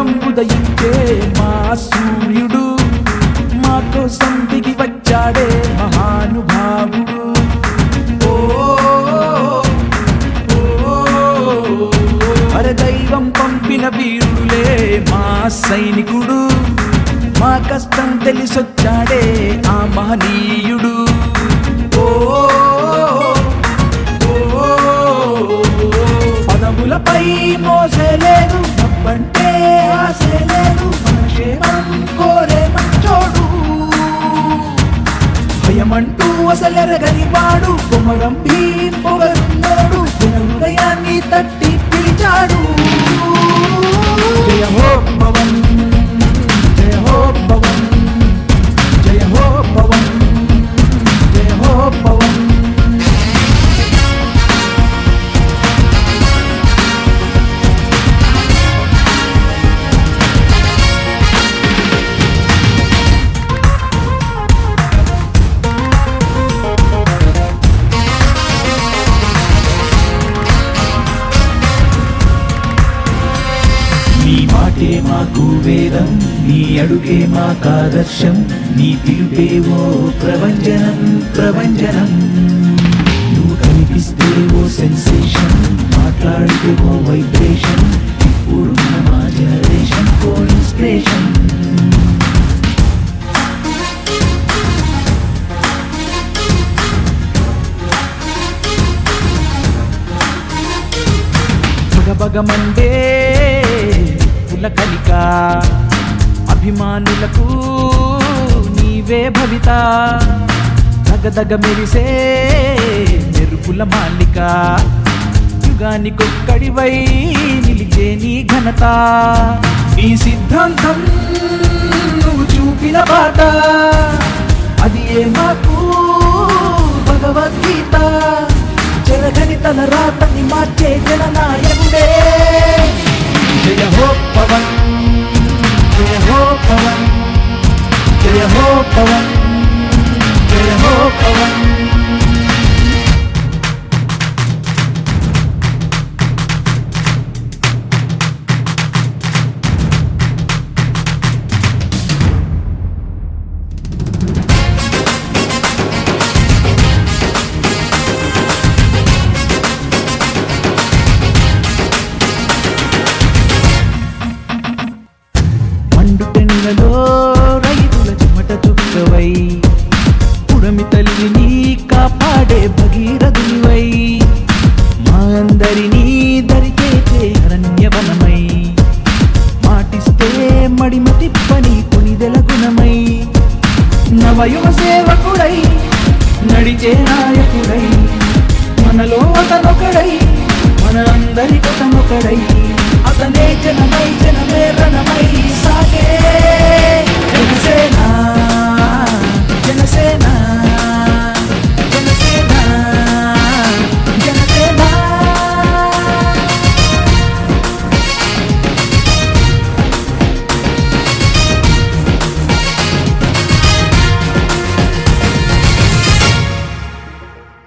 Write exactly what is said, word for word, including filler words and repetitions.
నిత్యం ఉదయించే మా సూర్యుడు, మా కోసం దిగి వచ్చాడే మహానుభావుడు. ఓ అరే దైవం పంపిన వీరుడులే మా సైనికుడు, మా కష్టం తెలిసొచ్చాడే ఆ మహనీయుడు. ఓ పదములపై మోసే లేదు, తప్పంటే ఆసే లేదు, మన క్షేమం కోరే మంచోడు. భయమంటూ అసలెరగని వాడు, కొమరం భీం పొగరున్నోడు, హృదయాన్ని తట్టి పిలిచాడు. జయ హో పవన్, జయ హో పవన్, జయ హో పవన్, జయ హో పవన్. నీ మాటే మాకు వేదం, నీ అడుగే మాకాదర్శం, నీ పిలుపేవో ప్రభంజనం ప్రభంజనం. నువ్వు కనిపిస్తే ఓ సెన్సేషన్, మాట్లాడితే ఓ వైబ్రేషన్, ఇప్పుడున్న మా జనరేషన్ ఓ ఇన్స్పిరేషన్. బగబగమండే పులకలిక, అభిమానులకు నీవే భవిత, దగదగ మెరిసే మెరుపుల మాలిక, యుగానికొక్కడివై నిలిచే నీ ఘనత. నీ సిద్ధాంతం నువ్వు చూపిన బాట, అది ఏ మాకు భగవద్గీత. జరగని తల రాతని మార్చే జననాయకుడే. జయ హో పవన్, జయ హో పవన్, జయ హో పవన్, జయ హో పవన్. మండుటెండలో రైతుల చెమట చుక్కవై, పుడమి తల్లిని కాపాడే భగీరథునివై, మా అందరినీ దరిచేసే అరణ్యవనమై, మాటిస్తే మడిమ తిప్పని కొనిదెల గుణమై, నవయువ సేవకుడై నడిచే నాయకుడై, మనలో అతనొకడై మన అందరి కథమొకడై, అతనే జనమై జనమే రణమై సాగే.